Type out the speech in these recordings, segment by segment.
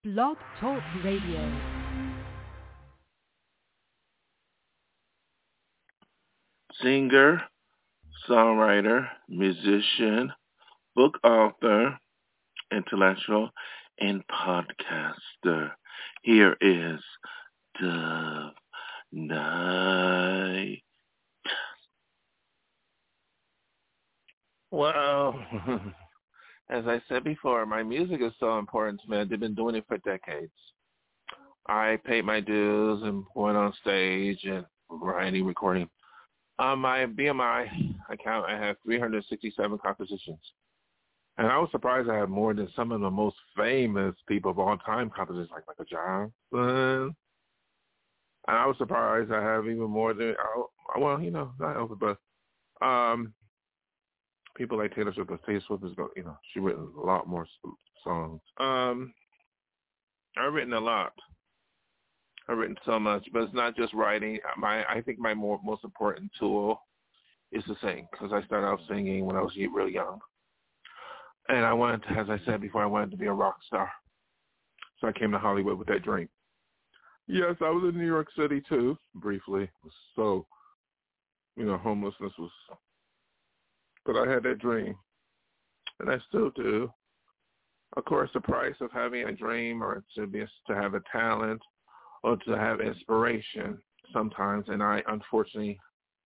Blog Talk Radio. Singer, songwriter, musician, book author, intellectual, and podcaster. Here is Dove Night. Well, as I said before, my music is so important to me. I've been doing it for decades. I paid my dues and went on stage and variety recording. On my BMI account, I have 367 compositions. And I was surprised I had more than some of the most famous people of all time compositions, like Michael Jackson. And I was surprised I have even more than, well, you know, not Elvis, but people like Taylor Swift. Taylor Swift is, you know, she's written a lot more songs. I've written a lot. I've written so much, but it's not just writing. I think my most important tool is to sing, because I started out singing when I was really young. And I wanted to, as I said before, I wanted to be a rock star. So I came to Hollywood with that dream. Yes, I was in New York City too, briefly. It was so, you know, homelessness was, but I had that dream. And I still do. Of course, the price of having a dream or to have a talent or to have inspiration sometimes, and I unfortunately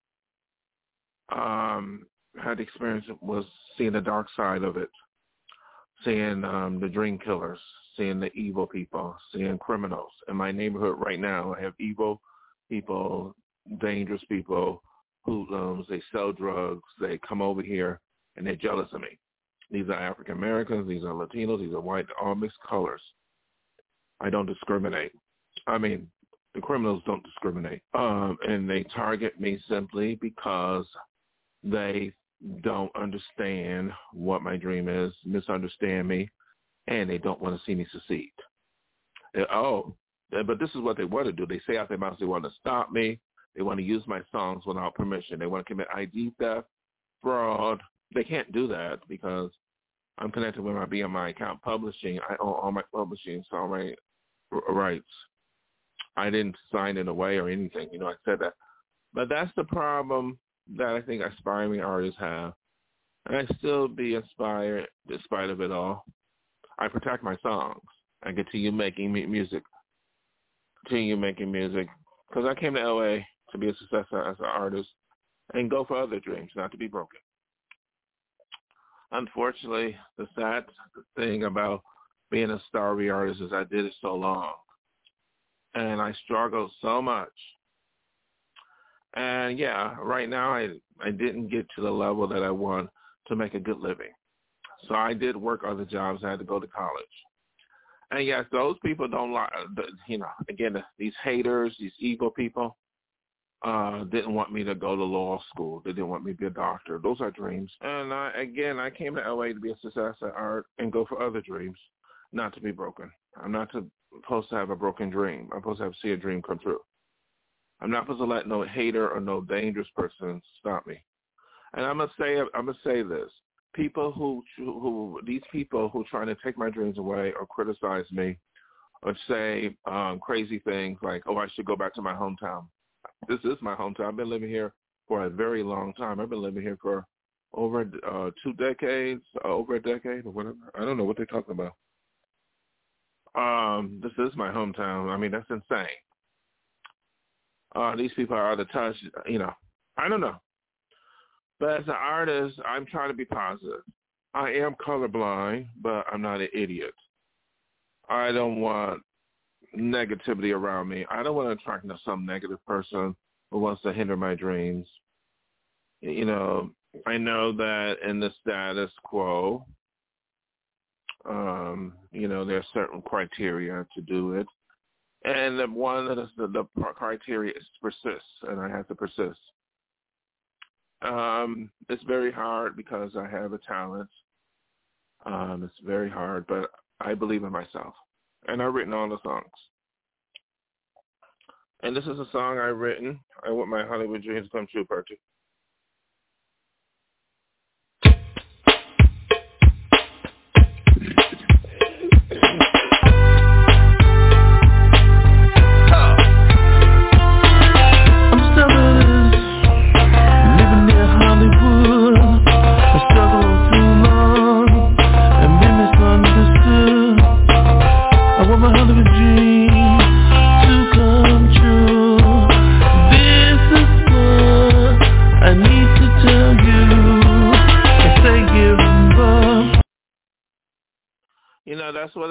had experience was seeing the dark side of it, seeing the dream killers, seeing the evil people, seeing criminals. In my neighborhood right now, I have evil people, dangerous people, hoodlums, they sell drugs, they come over here, and they're jealous of me. These are African Americans, these are Latinos, these are white, all mixed colors. I don't discriminate. I mean, the criminals don't discriminate. And they target me simply because they don't understand what my dream is, misunderstand me, and they don't want to see me succeed. But this is what they want to do. They say out their mouths they want to stop me. They want to use my songs without permission. They want to commit ID theft, fraud. They can't do that because I'm connected with my BMI account publishing. I own all my publishing songwriting rights. I didn't sign it away or anything. You know, I said that. But that's the problem that I think aspiring artists have. And I still be inspired despite of it all. I protect my songs. I continue making music. Because I came to L.A. to be a success as an artist and go for other dreams, not to be broken. Unfortunately, the sad thing about being a starry artist is I did it so long. And I struggled so much. And yeah, right now I didn't get to the level that I want to make a good living. So I did work other jobs. I had to go to college. And yes, those people don't like, you know, again, these haters, these evil people, didn't want me to go to law school. They didn't want me to be a doctor. Those are dreams. And I came to LA to be a success at art and go for other dreams, not to be broken. I'm not supposed to have a broken dream. I'm supposed to see a dream come true. I'm not supposed to let no hater or no dangerous person stop me. And I'm gonna say this: people these people who trying to take my dreams away or criticize me or say crazy things like, "Oh, I should go back to my hometown." This is my hometown. I've been living here for a very long time. I've been living here for over 2 decades, over a decade or whatever. I don't know what they're talking about. This is my hometown. I mean, that's insane. These people are out of touch, you know. I don't know. But as an artist, I'm trying to be positive. I am colorblind, but I'm not an idiot. I don't want negativity around me. I don't want to attract some negative person who wants to hinder my dreams. You know, I know that in the status quo, you know, there's certain criteria to do it. And the criteria is persist, and I have to persist. It's very hard because I have a talent. It's very hard, but I believe in myself. And I've written all the songs. And this is a song I've written. I want my Hollywood dreams to come true, part 2.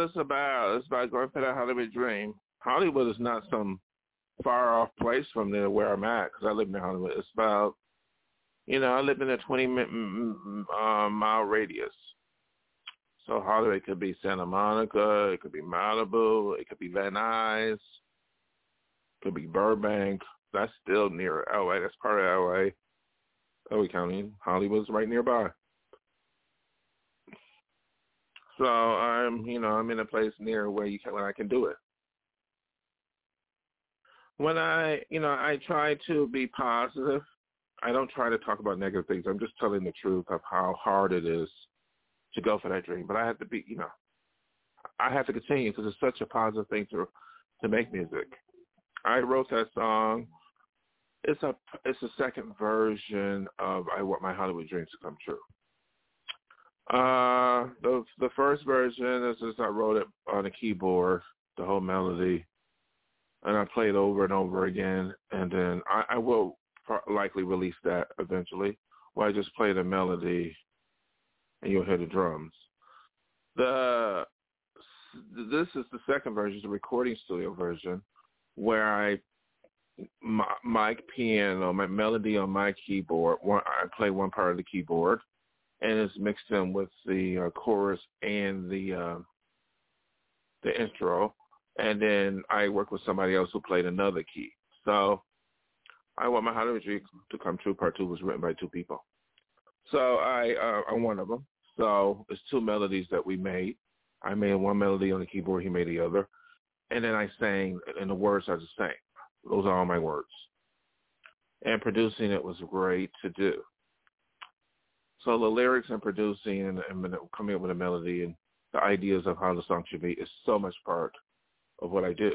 it's about. It's about going for that Hollywood dream. Hollywood is not some far off place from there where I'm at because I live in Hollywood. It's about, I live in a 20-mile radius. So Hollywood could be Santa Monica, it could be Malibu, it could be Van Nuys, it could be Burbank. That's still near LA. That's part of LA. LA County. Hollywood's right nearby. So I'm in a place near where I can do it. When I try to be positive. I don't try to talk about negative things. I'm just telling the truth of how hard it is to go for that dream. But I have to be, I have to continue because it's such a positive thing to make music. I wrote that song. It's a second version of I Want My Hollywood Dreams to Come True. The first version is just I wrote it on a keyboard, the whole melody, and I played over and over again. And then I will likely release that eventually, where I just play the melody and you'll hear the drums. This is the second version, the recording studio version, where my piano, my melody on my keyboard, I play one part of the keyboard, and it's mixed in with the chorus and the intro, and then I work with somebody else who played another key. So I Want My Hollywood Dreams to Come True Part 2 was written by two people. So I'm one of them. So it's two melodies that we made. I made one melody on the keyboard, he made the other. And then I sang, and the words I just sang. Those are all my words. And producing it was great to do. So the lyrics and producing and coming up with a melody and the ideas of how the song should be is so much part of what I do.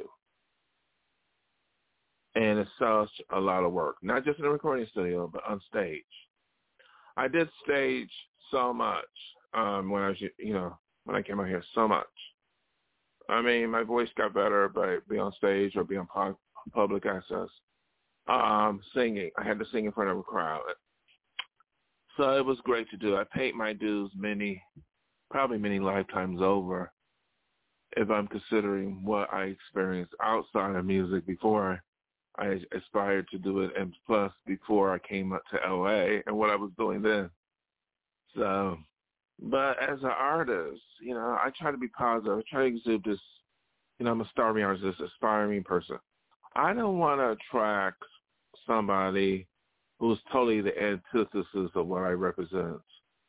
And it's such a lot of work, not just in the recording studio, but on stage. I did stage so much when I was, when I came out here, so much. I mean, my voice got better by being on stage or being on public access. Singing, I had to sing in front of a crowd. So it was great to do. I paid my dues probably many lifetimes over if I'm considering what I experienced outside of music before I aspired to do it, and plus before I came up to LA and what I was doing then. So, but as an artist, I try to be positive. I try to exude this, I'm a starving artist, this aspiring person. I don't want to attract somebody who's totally the antithesis of what I represent.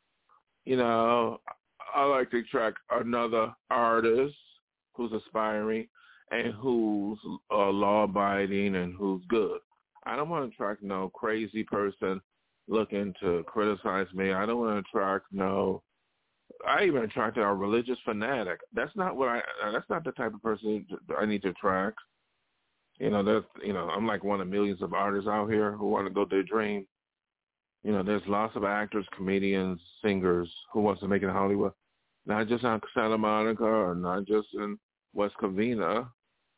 I like to attract another artist who's aspiring and who's law-abiding and who's good. I don't want to attract no crazy person looking to criticize me. I don't want to attract I even attract a religious fanatic. That's not the type of person I need to attract. I'm like one of millions of artists out here who want to go their dream. There's lots of actors, comedians, singers who wants to make it in Hollywood, not just on Santa Monica or not just in West Covina,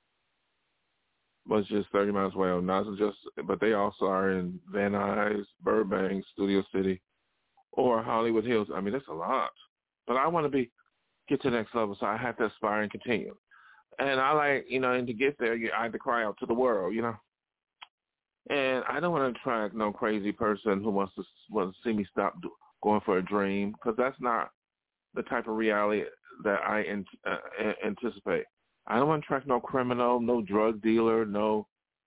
but just 30 miles away. But they also are in Van Nuys, Burbank, Studio City, or Hollywood Hills. I mean, that's a lot. But I want to get to the next level, so I have to aspire and continue. And I like, and to get there, I have to cry out to the world, And I don't want to attract no crazy person who wants to see me stop going for a dream, because that's not the type of reality that I anticipate. I don't want to attract no criminal, no drug dealer, no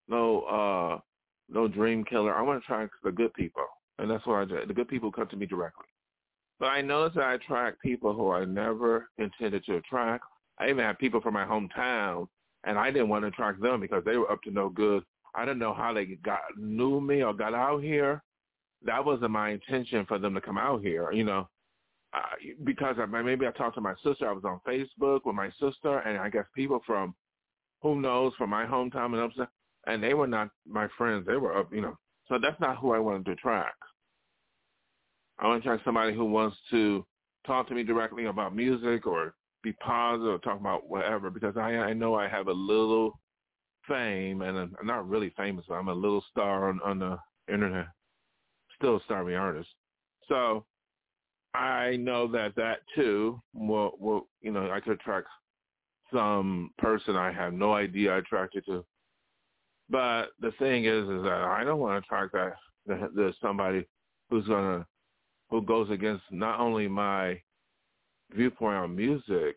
dream killer. I want to attract the good people, and that's what I do. The good people come to me directly. But I notice that I attract people who I never intended to attract. I even have people from my hometown, and I didn't want to attract them because they were up to no good. I didn't know how they knew me or got out here. That wasn't my intention for them to come out here, because maybe I talked to my sister. I was on Facebook with my sister, and I guess people from, who knows, from my hometown and upstate, and they were not my friends. They were up, So that's not who I wanted to attract. I want to attract somebody who wants to talk to me directly about music or be positive or talk about whatever, because I know I have a little fame, and I'm not really famous, but I'm a little star on the internet, still a starving artist. So I know that too will I could attract some person I have no idea attracted to. But the thing is that I don't want to attract there's somebody who goes against not only my viewpoint on music,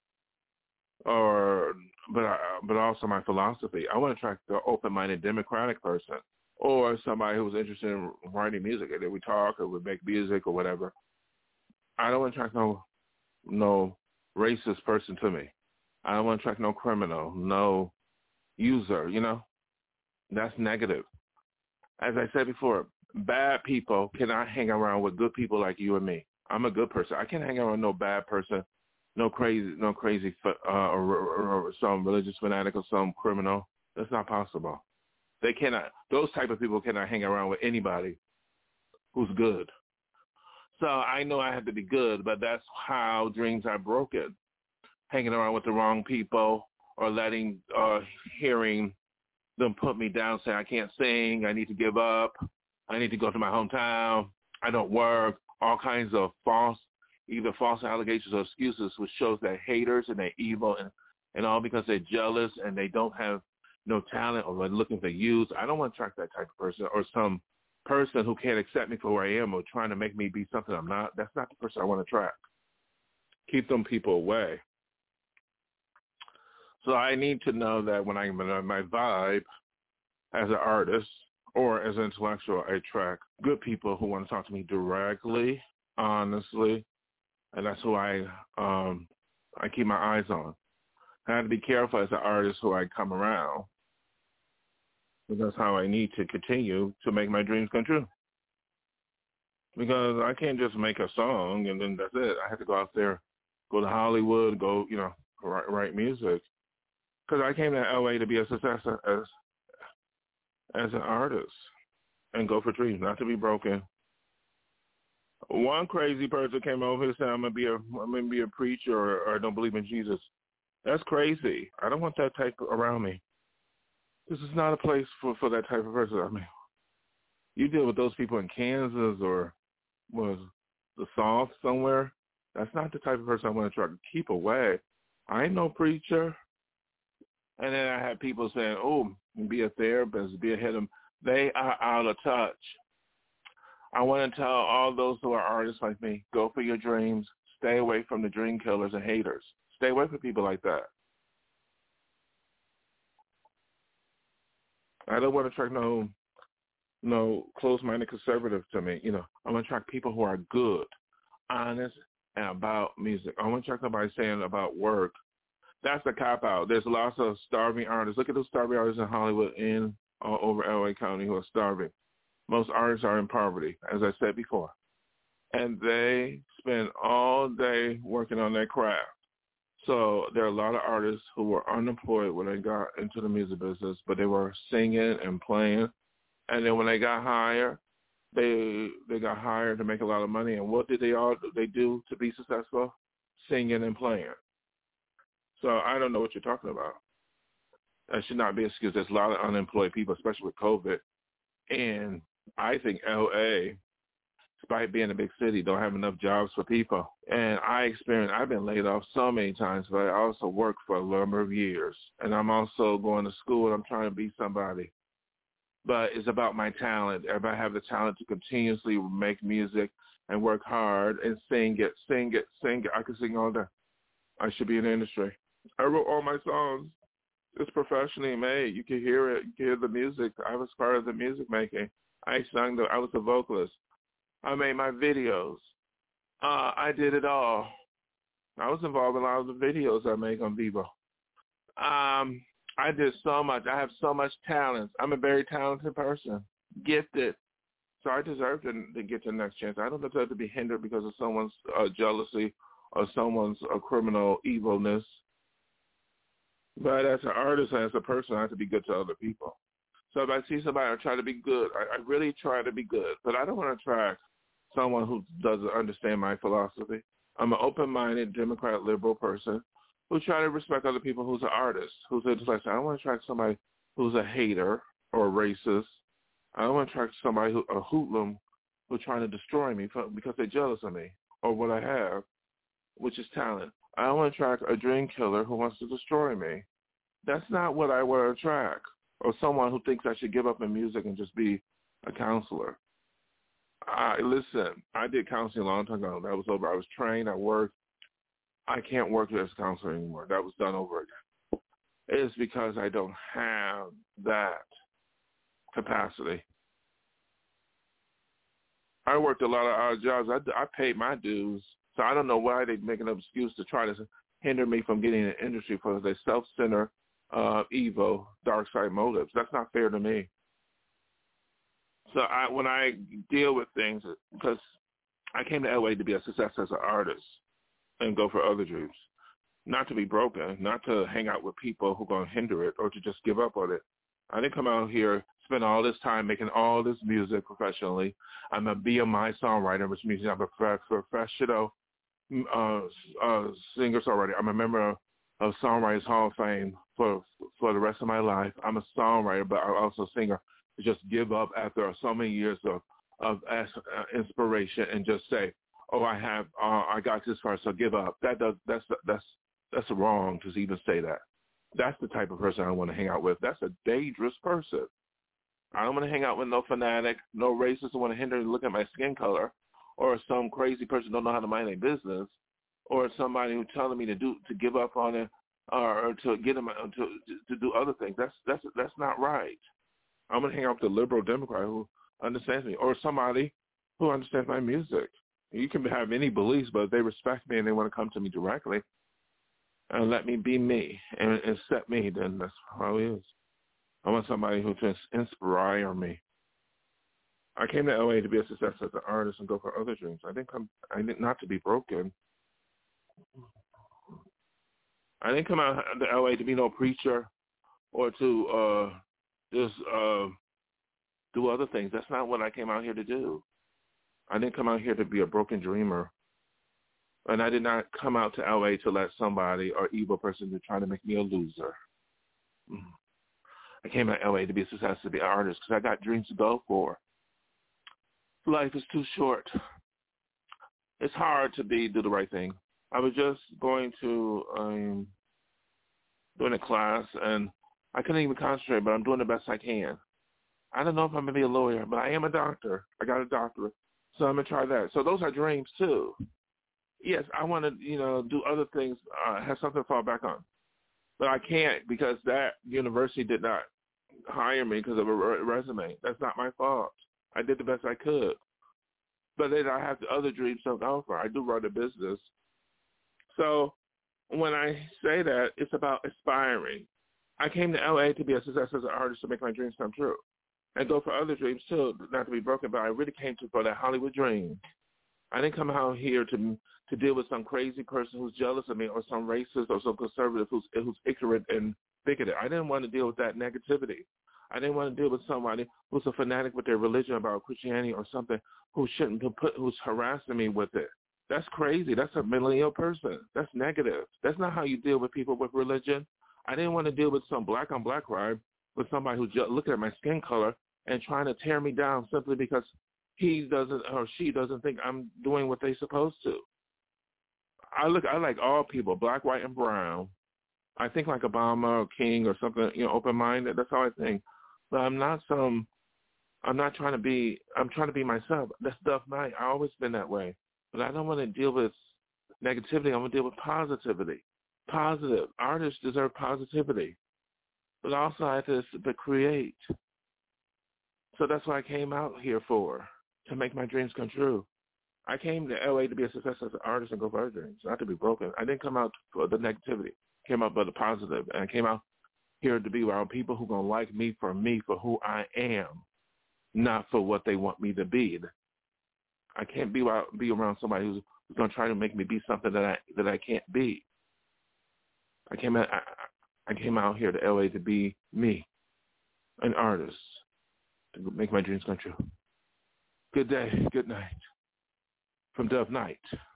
but also my philosophy. I want to attract the open-minded, democratic person, or somebody who's interested in writing music, and then we talk or we make music or whatever. I don't want to attract no racist person to me. I don't want to attract no criminal, no user. That's negative. As I said before, bad people cannot hang around with good people like you and me. I'm a good person. I can't hang around with no bad person, no crazy, or some religious fanatic or some criminal. That's not possible. They cannot. Those type of people cannot hang around with anybody who's good. So I know I have to be good, but that's how dreams are broken. Hanging around with the wrong people or hearing them put me down, saying I can't sing, I need to give up, I need to go to my hometown, I don't work, all kinds of either false allegations or excuses, which shows they're haters and they're evil and all because they're jealous and they don't have no talent or they're looking for youth. I don't want to attract that type of person, or some person who can't accept me for who I am or trying to make me be something I'm not. That's not the person I want to attract. Keep them people away. So I need to know that when I'm in my vibe as an artist or as an intellectual, I attract good people who want to talk to me directly, honestly, and that's who I keep my eyes on. I have to be careful as an artist who I come around, because that's how I need to continue to make my dreams come true. Because I can't just make a song and then that's it. I have to go out there, go to Hollywood, go, write music. Because I came to LA to be a success as an artist and go for dreams, not to be broken. One crazy person came over and said, I'm gonna be a preacher or I don't believe in Jesus. That's crazy. I don't want that type around me. This is not a place for that type of person. I mean, you deal with those people in Kansas or was the South somewhere. That's not the type of person I want to try to keep away. I ain't no preacher. And then I had people saying, oh, be a therapist, be a head of. They are out of touch. I want to tell all those who are artists like me, go for your dreams. Stay away from the dream killers and haters. Stay away from people like that. I don't want to attract no close-minded conservative to me. I want to attract people who are good, honest, and about music. I want to attract somebody saying about work. That's a cop-out. There's lots of starving artists. Look at those starving artists in Hollywood and all over LA County who are starving. Most artists are in poverty, as I said before. And they spend all day working on their craft. So there are a lot of artists who were unemployed when they got into the music business, but they were singing and playing. And then when they got hired, they got hired to make a lot of money. And what did they do to be successful? Singing and playing. So I don't know what you're talking about. That should not be an excuse. There's a lot of unemployed people, especially with COVID. And I think L.A., despite being a big city, don't have enough jobs for people. And I've been laid off so many times, but I also worked for a number of years. And I'm also going to school and I'm trying to be somebody. But it's about my talent. Everybody have the talent to continuously make music and work hard and sing it. I can sing all day. I should be in the industry. I wrote all my songs. It's professionally made. You can hear it. You can hear the music. I was part of the music making. I was a vocalist. I made my videos. I did it all. I was involved in a lot of the videos I make on Vivo. I did so much. I have so much talent. I'm a very talented person, gifted. So I deserve to get the next chance. I don't deserve to be hindered because of someone's jealousy or someone's criminal evilness. But as an artist and as a person, I have to be good to other people. So if I see somebody, I try to be good. I really try to be good. But I don't want to attract someone who doesn't understand my philosophy. I'm an open-minded, Democrat, liberal person who try to respect other people who's an artist, who's an intellectual. I don't want to attract somebody who's a hater or a racist. I don't want to attract somebody a hoodlum who's trying to destroy me because they're jealous of me or what I have, which is talent. I don't want to attract a dream killer who wants to destroy me. That's not what I want to attract. Or someone who thinks I should give up in music and just be a counselor. Listen, I did counseling a long time ago. That was over. I was trained. I worked. I can't work as a counselor anymore. That was done over again. It's because I don't have that capacity. I worked a lot of odd jobs. I paid my dues, so I don't know why they make an excuse to try to hinder me from getting in the industry for their self-centered, evil, dark side motives. That's not fair to me. So when I deal with things, because I came to LA to be a success as an artist and go for other dreams, not to be broken, not to hang out with people who are going to hinder it or to just give up on it. I didn't come out here, spend all this time making all this music professionally. I'm a BMI songwriter, which means I'm a professional singer-songwriter. I'm a member of Songwriters Hall of Fame for the rest of my life. I'm a songwriter, but I'm also a singer. To just give up after so many years of inspiration and just say, "Oh, I got this far, so give up." That's wrong to even say that. That's the type of person I want to hang out with. That's a dangerous person. I don't want to hang out with no fanatic, no racist who want to hinder me look at my skin color, or some crazy person who don't know how to mind their business, or somebody who's telling me to give up on it, or to get them to do other things. That's not right. I'm going to hang out with a liberal Democrat who understands me, or somebody who understands my music. You can have any beliefs, but if they respect me and they want to come to me directly and let me be me and accept me, then that's how it is. I want somebody who can inspire me. I came to LA to be a success as an artist and go for other dreams. I didn't not to be broken. I didn't come out to LA to be no preacher or to just do other things. That's not what I came out here to do. I didn't come out here to be a broken dreamer. And I did not come out to LA to let somebody or evil person to try to make me a loser. I came out to LA to be a success, to be an artist, because I got dreams to go for. Life is too short. It's hard to do the right thing. I was just going to doing a class, and I couldn't even concentrate, but I'm doing the best I can. I don't know if I'm going to be a lawyer, but I am a doctor. I got a doctorate, so I'm going to try that. So those are dreams, too. Yes, I want to, do other things, have something to fall back on. But I can't because that university did not hire me because of a resume. That's not my fault. I did the best I could. But then I have the other dreams to go for. I do run a business. So when I say that, it's about aspiring. I came to L.A. to be a success as an artist to make my dreams come true and go for other dreams, too, not to be broken, but I really came for that Hollywood dream. I didn't come out here to deal with some crazy person who's jealous of me or some racist or some conservative who's ignorant and bigoted. I didn't want to deal with that negativity. I didn't want to deal with somebody who's a fanatic with their religion about Christianity or something who shouldn't who's harassing me with it. That's crazy. That's a mentally ill person. That's negative. That's not how you deal with people with religion. I didn't want to deal with some black-on-black crime with somebody who's just looking at my skin color and trying to tear me down simply because he doesn't or she doesn't think I'm doing what they're supposed to. I like all people, black, white, and brown. I think like Obama or King or something, open-minded. That's how I think. But I'm trying to be myself. That's Duff Knight. I've always been that way. But I don't want to deal with negativity. I want to deal with positivity. Positive. Artists deserve positivity. But also I have to create. So that's what I came out here for, to make my dreams come true. I came to L.A. to be a success as an artist and go for other dreams, not to be broken. I didn't come out for the negativity. I came out for the positive. And I came out here to be around people who are going to like me for who I am, not for what they want me to be. I can't be around somebody who's going to try to make me be something that I can't be. I came out here to L.A. to be me, an artist, to make my dreams come true. Good day, good night, from Dove Knight.